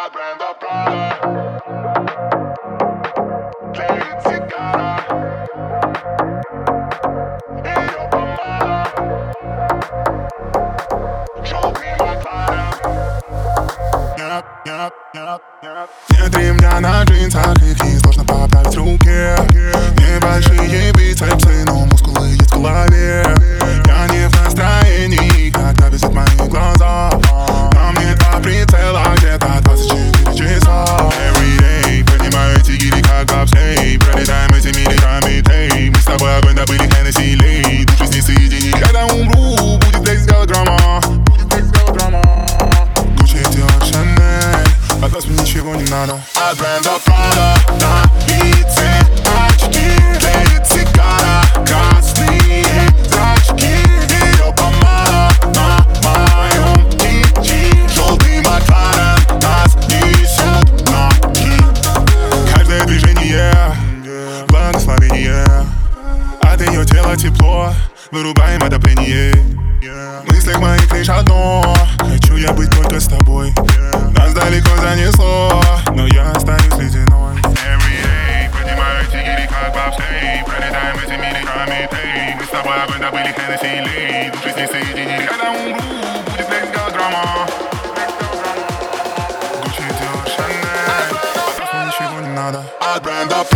от бренда Prada. Тлеет сигара, ее помада, желтый Макларен. Нет ремня на джинсах, их несложно поправить в руке. Небольшие бицепсы, но мускулы есть в голове. Я не в настроении, когда везет мои глаза. На мне два прицела, где-то 24 часа. Everyday, поднимаю эти гири как бобслей. Пролетаем этими реками тей. Мы с тобой огонь добыли Хеннесси Лей. Души с ней соедини, когда умру, будет здесь голограмма. От вас мне ничего не надо. От бренда Prada на лице очки. Тлеет сигара, красные зрачки. Ее помада на моем кичи. Желтый Макларен нас несет на ки. Каждое движение благословение. От ее тела тепло, вырубаем отопление. В мыслях моих лишь одно: хочу я быть только с тобой. Нас далеко занесло, но я остаюсь ледяной. Everyday, поднимаю эти гири как бобслей. Пролетаем этими реками тей. Мы с тобой огонь добыли Хеннесси Лей. Души с ней соединили, когда умру, будет здесь голограмма. Гуччи, Диор, Шанель. От вас мне ничего не надо. От бренда